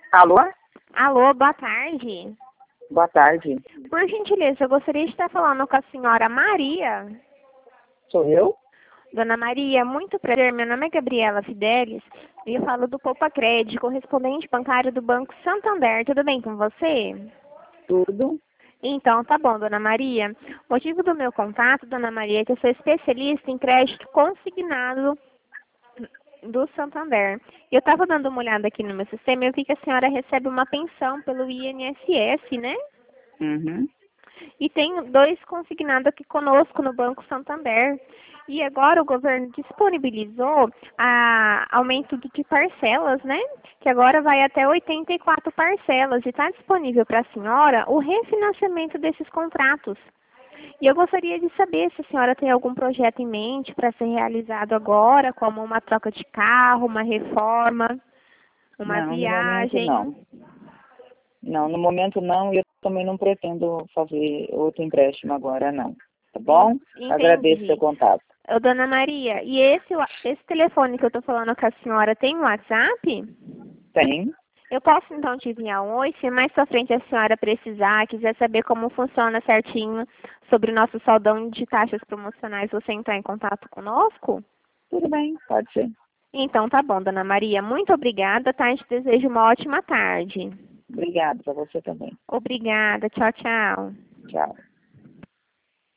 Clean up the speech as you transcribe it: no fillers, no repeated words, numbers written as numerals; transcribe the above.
Alô? Alô, boa tarde. Boa tarde. Por gentileza, eu gostaria de estar falando com a senhora Maria. Sou eu? Dona Maria, muito prazer. Meu nome é Gabriela Fidelis e eu falo do Poupa Crédito, correspondente bancário do Banco Santander. Tudo bem com você? Tudo. Então, tá bom, Dona Maria. O motivo do meu contato, Dona Maria, é que eu sou especialista em crédito consignado do Santander. Eu estava dando uma olhada aqui no meu sistema e eu vi que a senhora recebe uma pensão pelo INSS, né? Uhum. E tem 2 consignados aqui conosco no Banco Santander. E agora o governo disponibilizou aumento de parcelas, né? Que agora vai até 84 parcelas. E está disponível para a senhora o refinanciamento desses contratos. E eu gostaria de saber se a senhora tem algum projeto em mente para ser realizado agora, como uma troca de carro, uma reforma, uma Não, no momento viagem. não. Não, no momento não, e eu também não pretendo fazer outro empréstimo agora, não. Tá bom? Agradeço seu Entendi. contato. Ô, Dona Maria, e esse telefone que eu estou falando com a senhora tem um WhatsApp? Tem? Eu posso então te enviar um oi, se mais pra frente a senhora precisar, quiser saber como funciona certinho sobre o nosso saldão de taxas promocionais, você entrar em contato conosco? Tudo bem, pode ser. Então tá bom, Dona Maria. Muito obrigada, tá? A gente deseja uma ótima tarde. Obrigado para você também. Obrigada. Tchau, tchau. Tchau.